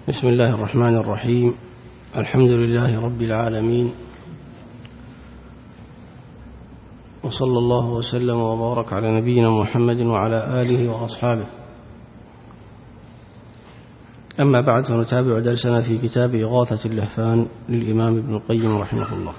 بسم الله الرحمن الرحيم. الحمد لله رب العالمين، وصلى الله وسلم وبارك على نبينا محمد وعلى آله وأصحابه. أما بعد، فنتابع درسنا في كتاب إغاثة اللهفان للإمام ابن القيم رحمه الله.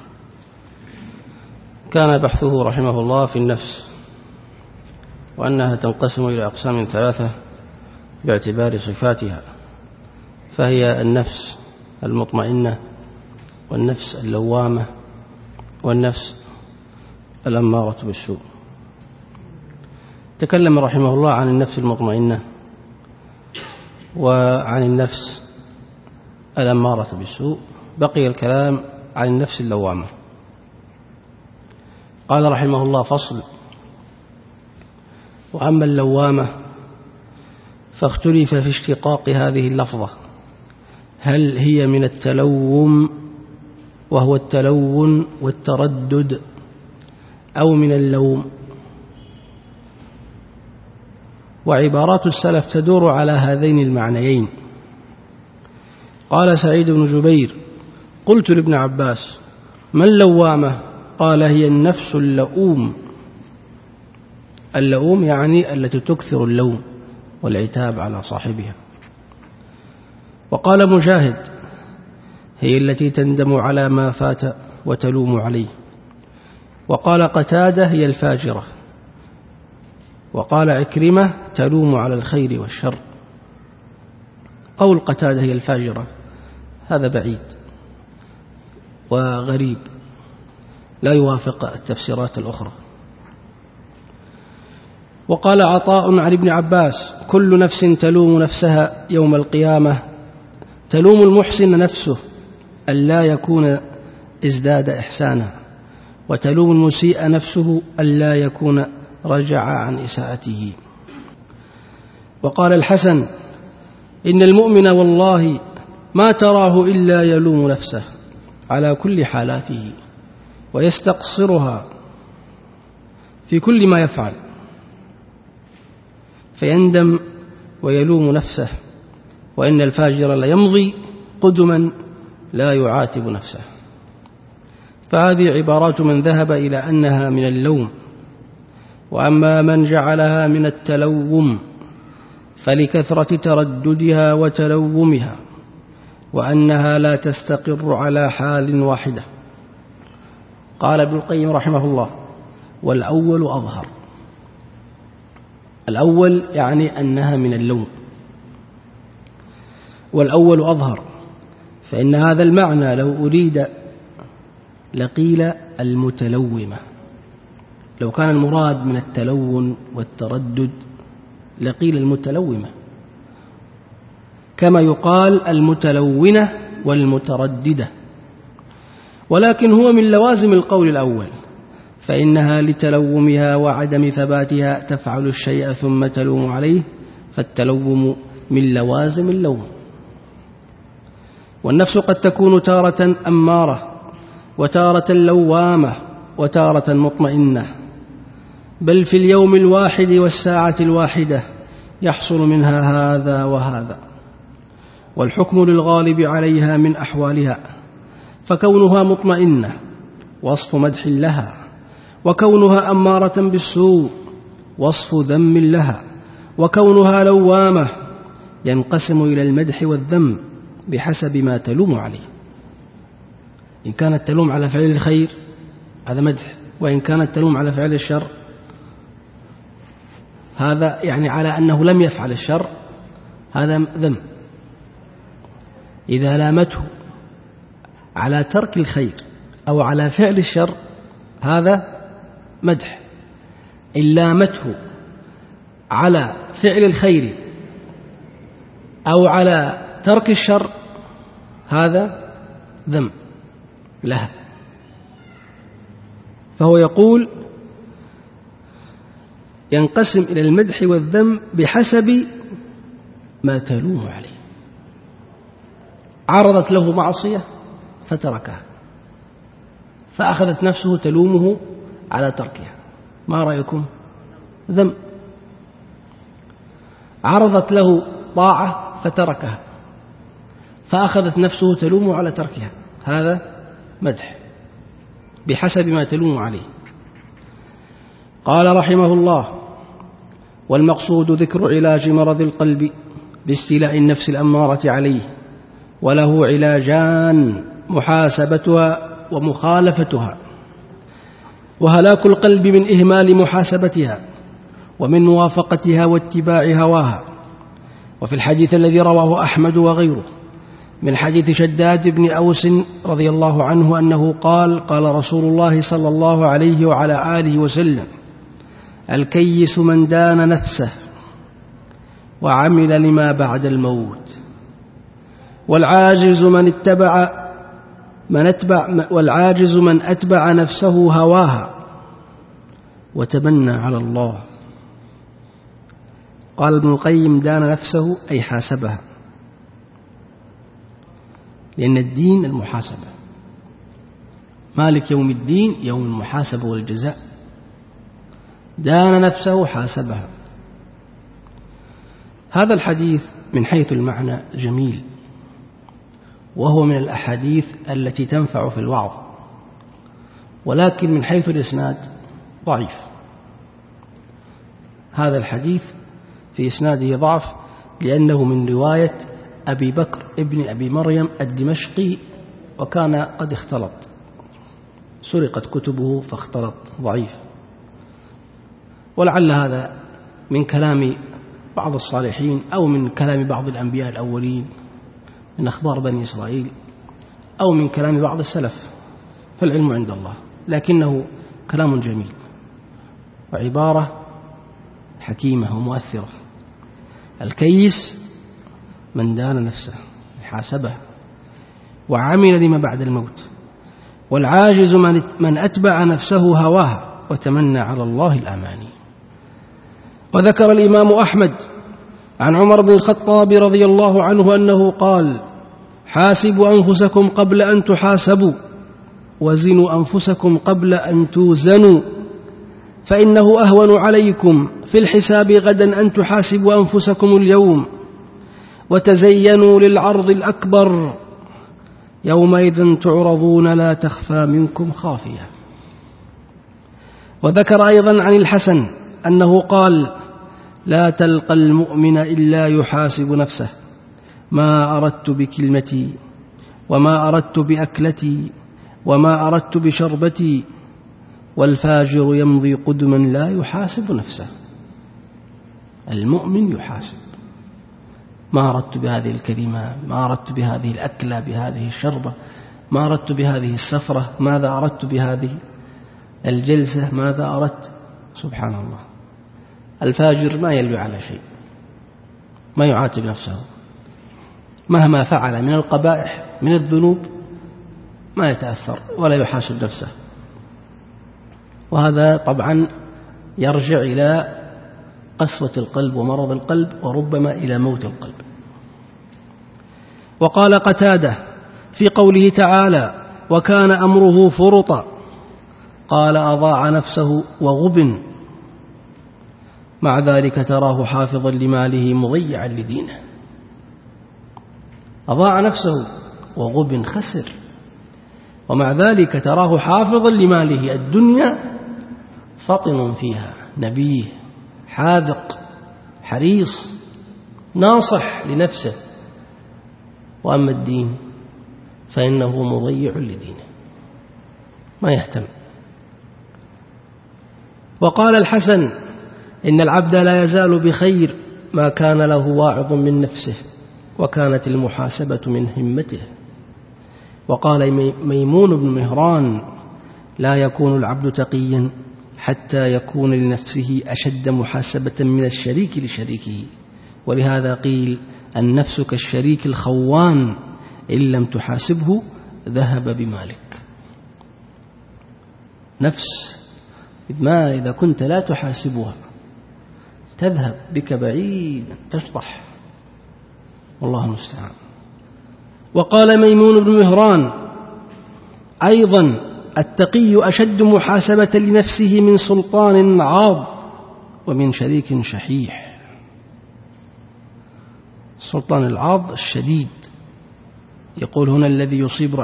كان بحثه رحمه الله في النفس، وأنها تنقسم إلى أقسام ثلاثة باعتبار صفاتها، فهي النفس المطمئنة، والنفس اللوامة، والنفس الأمارة بالسوء. تكلم رحمه الله عن النفس المطمئنة وعن النفس الأمارة بالسوء، بقي الكلام عن النفس اللوامة. قال رحمه الله: فصل: وأما اللوامة فاختلف في اشتقاق هذه اللفظة، هل هي من التلوم وهو التلون والتردد، أو من اللوم؟ وعبارات السلف تدور على هذين المعنيين. قال سعيد بن جبير: قلت لابن عباس: ما اللوامة؟ قال: هي النفس اللؤوم. اللؤوم يعني التي تكثر اللوم والعتاب على صاحبها. وقال مجاهد: هي التي تندم على ما فات وتلوم عليه. وقال قتادة: هي الفاجرة. وقال عكرمة: تلوم على الخير والشر. قول قتادة هي الفاجرة هذا بعيد وغريب، لا يوافق التفسيرات الأخرى. وقال عطاء عن ابن عباس: كل نفس تلوم نفسها يوم القيامة، تلوم المحسن نفسه ألا يكون ازداد إحسانا، وتلوم المسيء نفسه ألا يكون رجع عن إساءته. وقال الحسن: إن المؤمن والله ما تراه إلا يلوم نفسه على كل حالاته، ويستقصرها في كل ما يفعل، فيندم ويلوم نفسه، وإن الفاجر ليمضي قدما لا يعاتب نفسه. فهذه عبارات من ذهب إلى أنها من اللوم. وأما من جعلها من التلوم فلكثرة ترددها وتلومها، وأنها لا تستقر على حال واحدة. قال ابن القيم رحمه الله: والأول أظهر. الأول يعني أنها من اللوم، والأول أظهر، فإن هذا المعنى لو أريد لقيل المتلومة. لو كان المراد من التلون والتردد لقيل المتلومة، كما يقال المتلونة والمترددة. ولكن هو من لوازم القول الأول، فإنها لتلومها وعدم ثباتها تفعل الشيء ثم تلوم عليه، فالتلوم من لوازم اللوم. والنفس قد تكون تارة أمارة، وتارة لوامة، وتارة مطمئنة، بل في اليوم الواحد والساعة الواحدة يحصل منها هذا وهذا، والحكم للغالب عليها من أحوالها. فكونها مطمئنة وصف مدح لها، وكونها أمارة بالسوء وصف ذم لها، وكونها لوامة ينقسم إلى المدح والذم بحسب ما تلوم عليه. إن كانت تلوم على فعل الخير هذا مدح، وإن كانت تلوم على فعل الشر هذا يعني على أنه لم يفعل الشر هذا ذم. إذا لامته على ترك الخير أو على فعل الشر هذا مدح. إن لامته على فعل الخير أو على ترك الشر هذا ذم لها. فهو يقول: ينقسم إلى المدح والذم بحسب ما تلوم عليه. عرضت له معصية فتركها، فأخذت نفسه تلومه على تركها، ما رأيكم؟ ذم. عرضت له طاعة فتركها، فأخذت نفسه تلوم على تركها، هذا مدح بحسب ما تلوم عليه. قال رحمه الله: والمقصود ذكر علاج مرض القلب باستيلاء النفس الأمارة عليه، وله علاجان: محاسبتها ومخالفتها، وهلاك القلب من إهمال محاسبتها ومن موافقتها واتباع هواها. وفي الحديث الذي رواه أحمد وغيره من حديث شداد بن أوس رضي الله عنه أنه قال: قال رسول الله صلى الله عليه وعلى آله وسلم: الكيس من دان نفسه وعمل لما بعد الموت، والعاجز من أتبع نفسه هواها وتمنى على الله. قال ابن القيم: دان نفسه أي حاسبها، لأن الدين المحاسبة، مالك يوم الدين يوم المحاسبة والجزاء. دان نفسه حاسبها. هذا الحديث من حيث المعنى جميل، وهو من الأحاديث التي تنفع في الوعظ، ولكن من حيث الإسناد ضعيف. هذا الحديث في إسناده ضعف، لأنه من رواية أبي بكر ابن أبي مريم الدمشقي، وكان قد اختلط، سرقت كتبه فاختلط، ضعيف. ولعل هذا من كلام بعض الصالحين أو من كلام بعض الأنبياء الأولين من أخبار بني إسرائيل، أو من كلام بعض السلف، فالعلم عند الله، لكنه كلام جميل وعبارة حكيمة ومؤثرة. الكيس من دان نفسه حاسبه وعمل لما بعد الموت، والعاجز من أتبع نفسه هواها وتمنى على الله الأماني. وذكر الإمام أحمد عن عمر بن الخطاب رضي الله عنه أنه قال: حاسبوا أنفسكم قبل أن تحاسبوا، وزنوا أنفسكم قبل أن توزنوا، فإنه أهون عليكم في الحساب غدا أن تحاسبوا أنفسكم اليوم، وتزينوا للعرض الأكبر، يومئذ تعرضون لا تخفى منكم خافية. وذكر أيضا عن الحسن أنه قال: لا تلقى المؤمن إلا يحاسب نفسه، ما أردت بكلمتي، وما أردت بأكلتي، وما أردت بشربتي، والفاجر يمضي قدما لا يحاسب نفسه. المؤمن يحاسب: ما أردت بهذه الكلمة، ما أردت بهذه الأكلة، بهذه الشربة، ما أردت بهذه السفرة، ماذا أردت بهذه الجلسة، ماذا أردت. سبحان الله. الفاجر ما يلوي على شيء، ما يعاتب نفسه، مهما فعل من القبائح من الذنوب ما يتأثر ولا يحاسب نفسه. وهذا طبعا يرجع إلى قسوة القلب ومرض القلب، وربما إلى موت القلب. وقال قتادة في قوله تعالى: وكان أمره فرطا، قال: أضاع نفسه وغبن، مع ذلك تراه حافظا لماله مضيعا لدينه. أضاع نفسه وغبن، خسر، ومع ذلك تراه حافظا لماله، الدنيا فطن فيها، نبيه، حاذق، حريص، ناصح لنفسه، وأما الدين فإنه مضيع لدينه، ما يهتم. وقال الحسن: إن العبد لا يزال بخير ما كان له واعظ من نفسه، وكانت المحاسبة من همته. وقال ميمون بن مهران: لا يكون العبد تقيا حتى يكون لنفسه أشد محاسبة من الشريك لشريكه. ولهذا قيل: النفس كالشريك الخوان، إن لم تحاسبه ذهب بمالك. نفس ما إذا كنت لا تحاسبها تذهب بك بعيدا، تشطح، والله المستعان. وقال ميمون بن مهران أيضا: التقي أشد محاسبة لنفسه من سلطان عاض ومن شريك شحيح. السلطان العاض الشديد يقول هنا الذي يصيب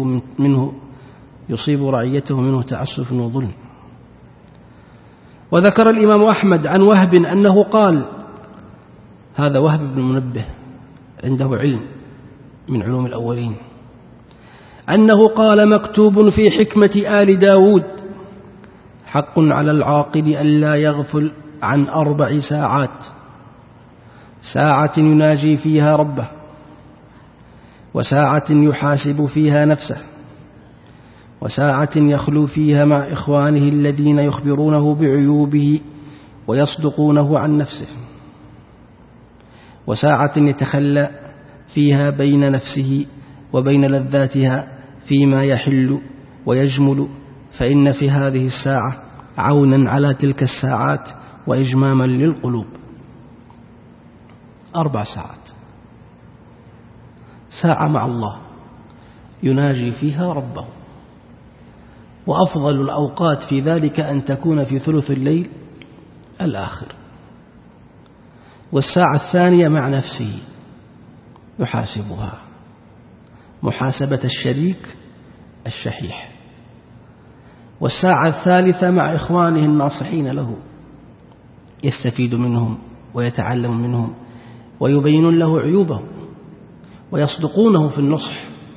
رعيته منه تعسف وظلم. وذكر الإمام أحمد عن وهب أنه قال، هذا وهب بن منبه عنده علم من علوم الأولين، أنه قال: مكتوب في حكمة آل داود: حق على العاقل ألا يغفل عن 4 ساعات: ساعة يناجي فيها ربه، وساعة يحاسب فيها نفسه، وساعة يخلو فيها مع إخوانه الذين يخبرونه بعيوبه ويصدقونه عن نفسه، وساعة يتخلى فيها بين نفسه وبين لذاتها فيما يحل ويجمل، فإن في هذه الساعة عونا على تلك الساعات وإجماما للقلوب. 4 ساعات: ساعة مع الله يناجي فيها ربه، وأفضل الأوقات في ذلك أن تكون في ثلث الليل الآخر، والساعة الثانية مع نفسه يحاسبها محاسبة الشريك الشحيح، والساعة الثالثة مع إخوانه الناصحين له، يستفيد منهم ويتعلم منهم ويبين له عيوبه ويصدقونه في النصح.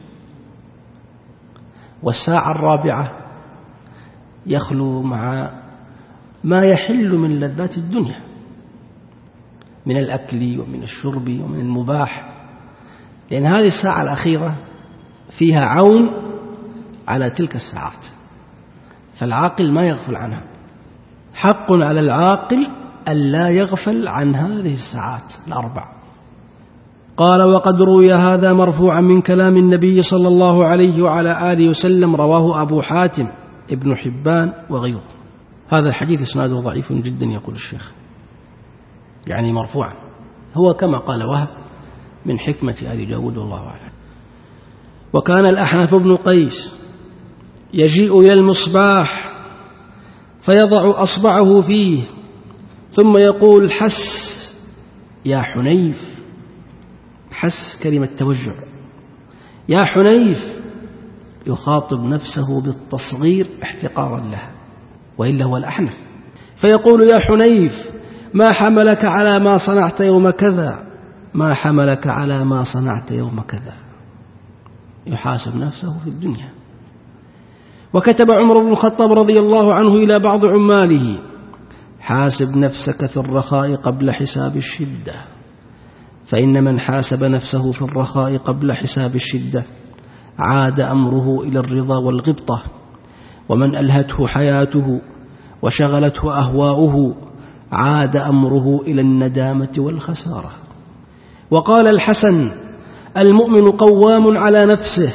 والساعة الرابعة يخلو مع ما يحل من لذات الدنيا من الأكل ومن الشرب ومن المباح، لأن هذه الساعة الأخيرة فيها عون على تلك الساعات، فالعاقل ما يغفل عنها. حق على العاقل ألا يغفل عن هذه الساعات ال4. قال: وقد روي هذا مرفوعا من كلام النبي صلى الله عليه وعلى آله وسلم، رواه أبو حاتم ابن حبان وغيره. هذا الحديث إسناده ضعيف جدا يقول الشيخ، يعني مرفوعا، هو كما قال وهب من حكمة آل داود والله أعلم. وكان الأحنف بن قيس يجيء إلى المصباح فيضع أصبعه فيه ثم يقول: حس يا حنيف. حس كلمة توجع، يا حنيف، يخاطب نفسه بالتصغير احتقارا لها، وإلا هو الأحنف. فيقول: يا حنيف، ما حملك على ما صنعت يوم كذا، ما حملك على ما صنعت يوم كذا. يحاسب نفسه في الدنيا. وكتب عمر بن الخطاب رضي الله عنه إلى بعض عماله: حاسب نفسك في الرخاء قبل حساب الشدة، فإن من حاسب نفسه في الرخاء قبل حساب الشدة عاد أمره إلى الرضا والغبطة، ومن ألهته حياته وشغلته أهواؤه عاد أمره إلى الندامة والخسارة. وقال الحسن: المؤمن قوام على نفسه،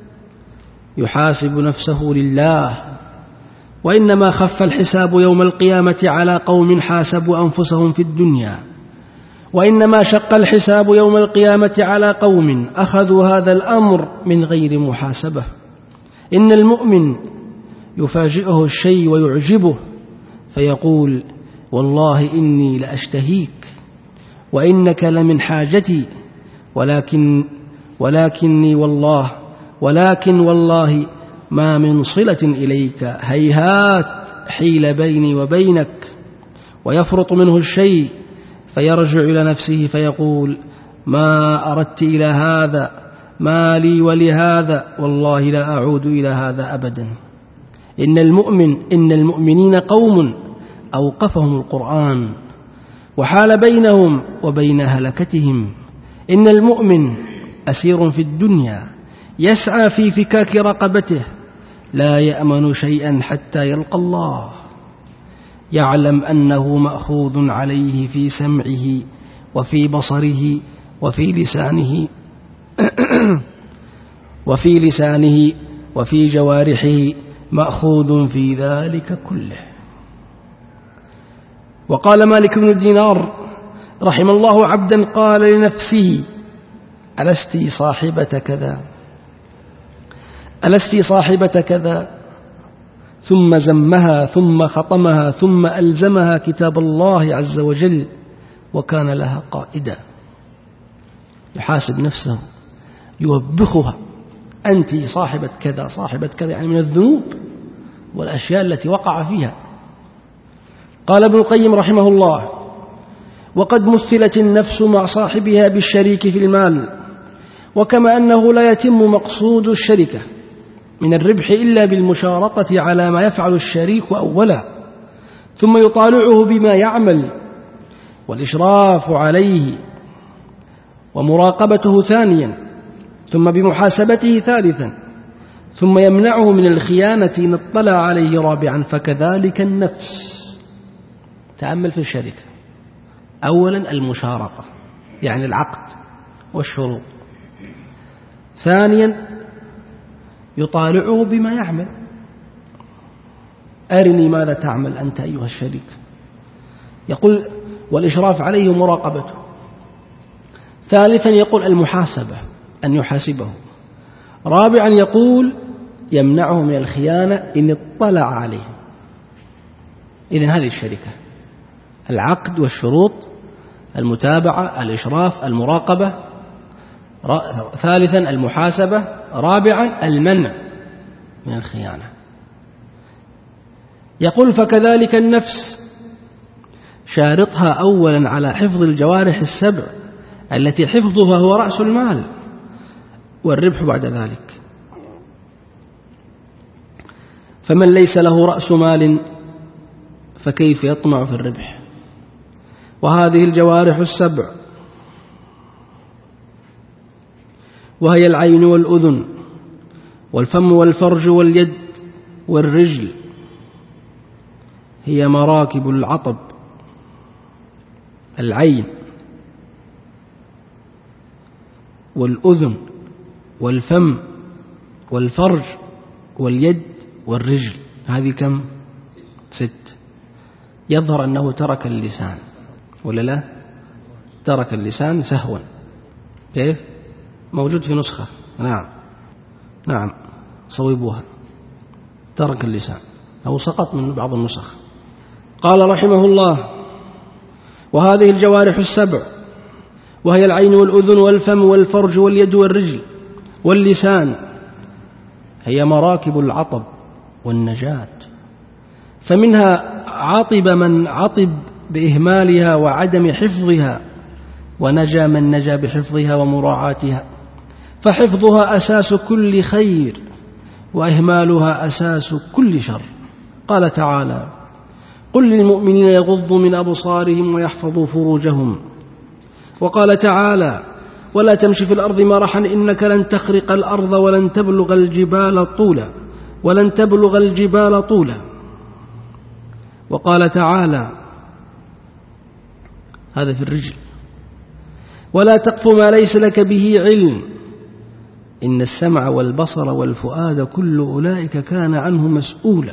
يحاسب نفسه لله، وإنما خف الحساب يوم القيامة على قوم حاسبوا أنفسهم في الدنيا، وإنما شق الحساب يوم القيامة على قوم أخذوا هذا الأمر من غير محاسبة. إن المؤمن يفاجئه الشيء ويعجبه فيقول: والله إني لأشتهيك، وإنك لمن حاجتي، ولكن والله ما من صلة إليك، هيهات حيل بيني وبينك. ويفرط منه الشيء فيرجع إلى نفسه فيقول: ما أردت إلى هذا، ما لي ولهذا، والله لا أعود إلى هذا أبدا. إن المؤمنين قوم أوقفهم القرآن وحال بينهم وبين هلكتهم. إن المؤمن أسير في الدنيا يسعى في فكاك رقبته، لا يأمن شيئا حتى يلقى الله، يعلم أنه مأخوذ عليه في سمعه وفي بصره وفي لسانه وفي جوارحه، مأخوذ في ذلك كله. وقال مالك بن دينار رحم الله عبدا قال لنفسه: ألست صاحبة كذا، ثم زمها ثم خطمها ثم ألزمها كتاب الله عز وجل وكان لها قائدا. يحاسب نفسه يوبخها: أنت صاحبة كذا صاحبة كذا، يعني من الذنوب والأشياء التي وقع فيها. قال ابن القيم رحمه الله: وقد مثلت النفس مع صاحبها بالشريك في المال، وكما أنه لا يتم مقصود الشركة من الربح إلا بالمشارطة على ما يفعل الشريك أولا، ثم يطالعه بما يعمل والإشراف عليه ومراقبته ثانيا، ثم بمحاسبته ثالثا، ثم يمنعه من الخيانة إن اطلع عليه رابعا، فكذلك النفس. تأمل في الشركة: أولا المشارطة يعني العقد والشروط، ثانيا يطالعه بما يعمل: أرني ماذا تعمل أنت أيها الشريك. يقول والإشراف عليه ومراقبته. ثالثا يقول المحاسبة، أن يحاسبه. رابعا يقول يمنعه من الخيانة إن اطلع عليه. إذن هذه الشركة: العقد والشروط، المتابعة، الإشراف، المراقبة. ثالثا المحاسبة. رابعا المنع من الخيانة. يقول فكذلك النفس، شارطها أولا على حفظ الجوارح السبع التي حفظها هو رأس المال، والربح بعد ذلك. فمن ليس له رأس مال فكيف يطمع في الربح؟ وهذه الجوارح السبع وهي العين والأذن والفم والفرج واليد والرجل هي مراكب العطب. العين والأذن والفم والفرج واليد والرجل، هذه كم؟ 6. يظهر أنه ترك اللسان ولا لا؟ ترك اللسان سهوا. كيف؟ موجود في نسخة. نعم صوبوها. ترك اللسان أو سقط من بعض النسخ. قال رحمه الله: وهذه الجوارح السبع وهي العين والأذن والفم والفرج واليد والرجل واللسان هي مراكب العطب والنجاة. فمنها عطب من عطب بإهمالها وعدم حفظها، ونجا من نجا بحفظها ومراعاتها. فحفظها أساس كل خير، وإهمالها أساس كل شر. قال تعالى: قل للمؤمنين يغضوا من أبصارهم ويحفظوا فروجهم. وقال تعالى: ولا تمشي في الأرض مرحا إنك لن تخرق الأرض ولن تبلغ الجبال طولا. وقال تعالى، هذا في الرجل: ولا تقف ما ليس لك به علم إن السمع والبصر والفؤاد كل أولئك كان عنه مسؤولا.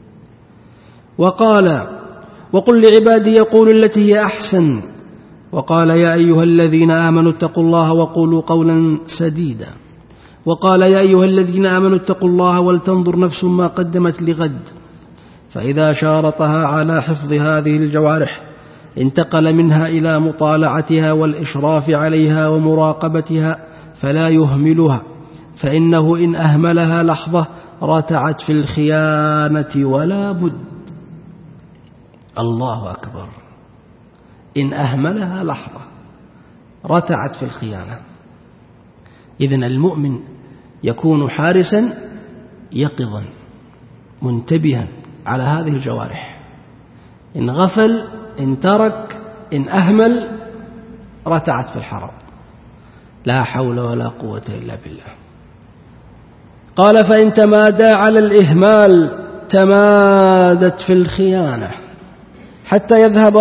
وقال: وقل لعبادي يقولوا التي هي أحسن. وقال: يا أيها الذين آمنوا اتقوا الله وقولوا قولا سديدا. وقال: يا أيها الذين آمنوا اتقوا الله ولتنظر نفس ما قدمت لغد. فإذا شارطها على حفظ هذه الجوارح انتقل منها إلى مطالعتها والإشراف عليها ومراقبتها، فلا يهملها، فإنه إن أهملها لحظة رتعت في الخيانة ولا بد. الله أكبر! إن أهملها لحظة رتعت في الخيانة. إذن المؤمن يكون حارسا يقظا منتبها على هذه الجوارح. إن غفل، إن ترك، إن أهمل رتعت في الحرام. لا حول ولا قوة إلا بالله. قال: فإن تمادى على الإهمال تمادت في الخيانة حتى يذهب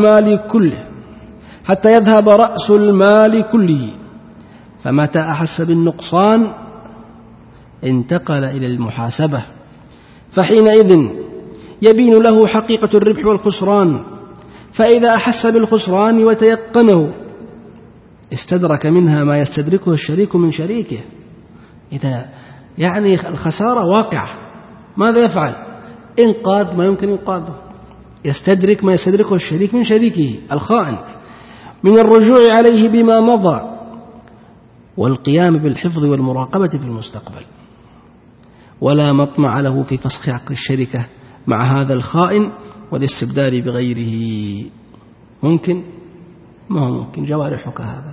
رأس المال كله. فمتى أحس بالنقصان انتقل إلى المحاسبة، فحينئذ يبين له حقيقة الربح والخسران. فإذا أحس بالخسران وتيقنه استدرك منها ما يستدركه الشريك من شريكه. إذا يعني الخسارة واقعة، ماذا يفعل؟ إنقاذ ما يمكن إنقاذه، يستدرك ما يستدركه الشريك من شريكه الخائن من الرجوع عليه بما مضى والقيام بالحفظ والمراقبة في المستقبل، ولا مطمع له في فسخ عقد الشركة مع هذا الخائن والاستبدال بغيره. ممكن؟ ما هو ممكن، جوارحك هذا،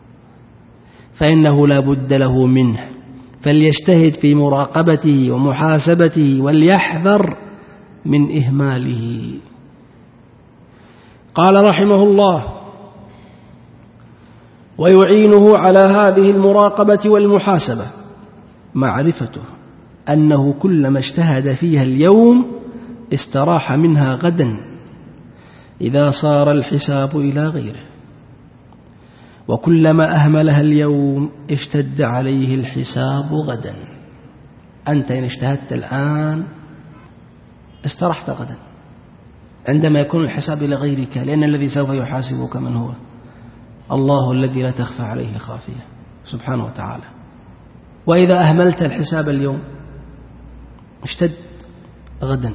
فإنه لا بد له منه، فليجتهد في مراقبته ومحاسبته وليحذر من إهماله. قال رحمه الله: ويعينه على هذه المراقبة والمحاسبة معرفته أنه كلما اجتهد فيها اليوم استراح منها غدا إذا صار الحساب إلى غيره، وكلما أهملها اليوم اشتد عليه الحساب غدا. أنت إن اجتهدت الآن استرحت غدا عندما يكون الحساب إلى غيرك، لأن الذي سوف يحاسبك من هو؟ الله الذي لا تخفى عليه خافية سبحانه وتعالى. وإذا أهملت الحساب اليوم اشتد غدا.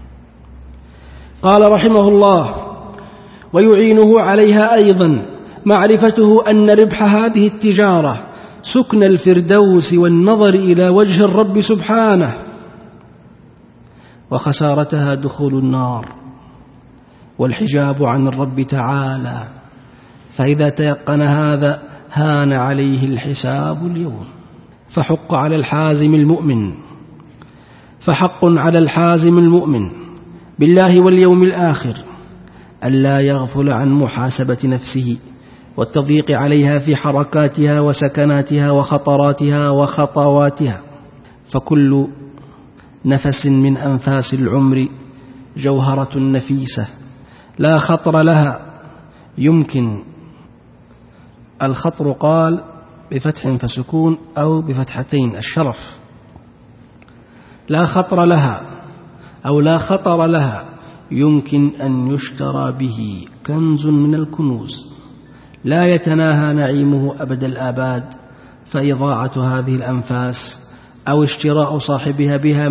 قال رحمه الله: ويعينه عليها أيضا معرفته أن ربح هذه التجارة سكن الفردوس والنظر إلى وجه الرب سبحانه، وخسارتها دخول النار والحجاب عن الرب تعالى. فإذا تيقن هذا هان عليه الحساب اليوم. فحق على الحازم المؤمن بالله واليوم الآخر ألا يغفل عن محاسبة نفسه والتضييق عليها في حركاتها وسكناتها وخطراتها وخطواتها، فكل نفس من أنفاس العمر جوهرة نفيسة لا خطر لها يمكن. الخطر قال بفتح فسكون أو بفتحتين الشرف. لا خطر لها أو لا خطر لها يمكن أن يشترى به كنز من الكنوز لا يتناهى نعيمه أبد الآباد، فإضاعة هذه الأنفاس أو اشتراء صاحبها بها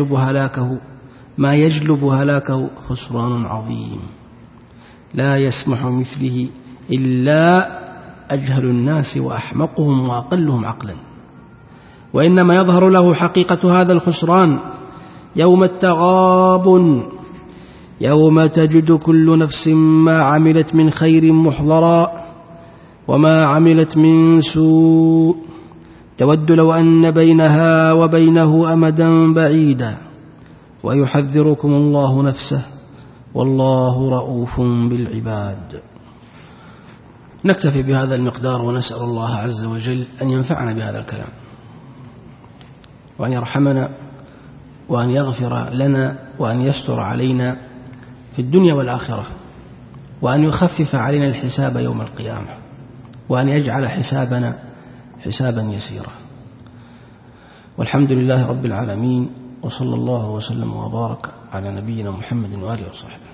ما يجلب هلاكه خسران عظيم لا يسمح مثله إلا أجهل الناس وأحمقهم وأقلهم عقلا. وإنما يظهر له حقيقة هذا الخسران يوم التغابن، يوم تجد كل نفس ما عملت من خير محضرا وما عملت من سوء تود لو أن بينها وبينه أمدا بعيدا، ويحذركم الله نفسه والله رؤوف بالعباد. نكتفي بهذا المقدار، ونسأل الله عز وجل أن ينفعنا بهذا الكلام، وأن يرحمنا، وأن يغفر لنا، وأن يستر علينا في الدنيا والآخرة، وأن يخفف علينا الحساب يوم القيامة، وأن يجعل حسابنا حسابا يسيرا. والحمد لله رب العالمين، وصلى الله وسلم وبارك على نبينا محمد وآله وصحبه.